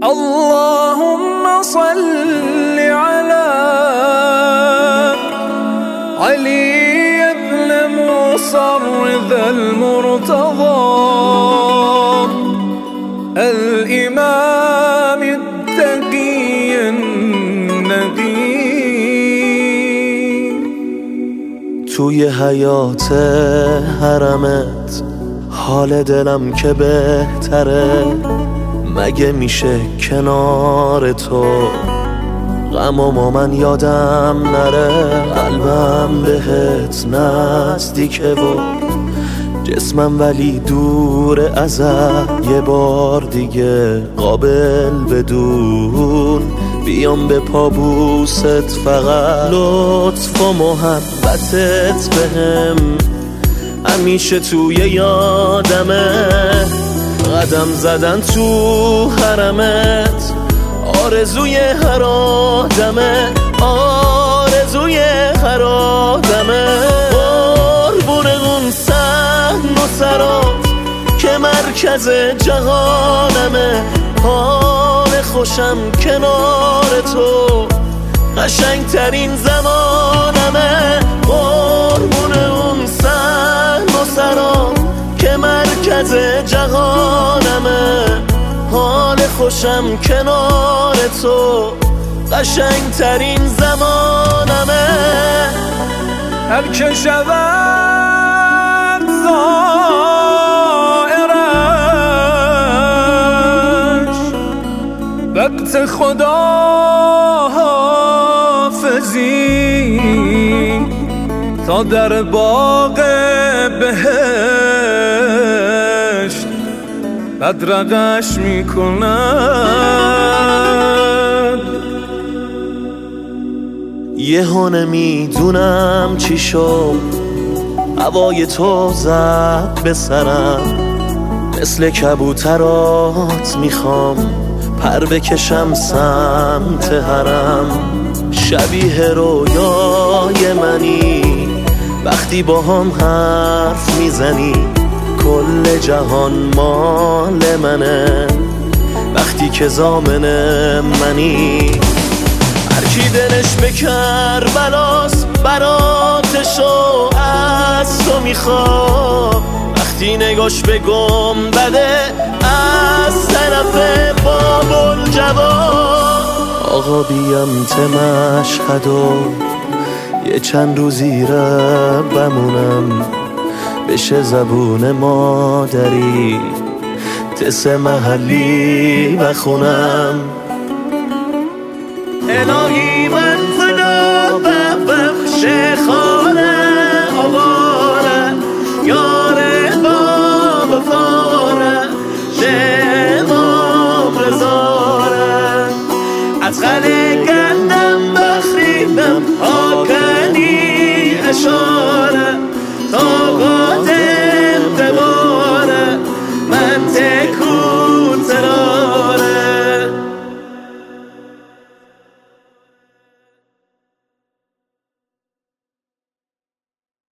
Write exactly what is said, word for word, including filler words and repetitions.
اللهم صل على علي بن موسى الرضا المرتضى الإمام التقي النقي. توی حیات حرمت حال دلم که بهتره، مگه میشه کنار تو غمامو من یادم نره. قلبم بهت نزدیکه و جسمم ولی دور ازت، یه بار دیگه قابل بدون بیام به پابوست، فقط لطف و محبتت بهم همیشه توی یادمه. قدم زدن تو حرمت آرزوی هر آدمه، آرزوی هر آدمه. قربون اون صحن و سرات که مرکز جهانمه، حال خوشم کنار تو قشنگ ترین زمانمه. قربون اون صحن و سرات که مرکز جهانمه، حال خوشم کنار تو قشنگ ترین زمانمه. هر که شود زائرش وقت خدا حافظی، تا در باغ بهشت بدرقش میکند. یه هونه میدونم چی شد، هوای تو زد به سرم، مثل کبوترات میخوام پر بکشم سمت حرم. شبیه رویای منی وقتی با هم حرف میزنی، کل جهان مال منه وقتی که ضامن منی. هرکی دلش به کربلاست براتشو از تو میخواد، وقتی نگاش به گنبده از طرف باب‌الجواد. آقا بیم ته مشهد و یه چند روزی را بمونم، بشه زبون مادری تس محلی بخونم. الهی من خدا ببخش خانه آواره، یاره باب فاره شمام رزاره، از خله گندم بخریدم آکنی اشاره، طاقات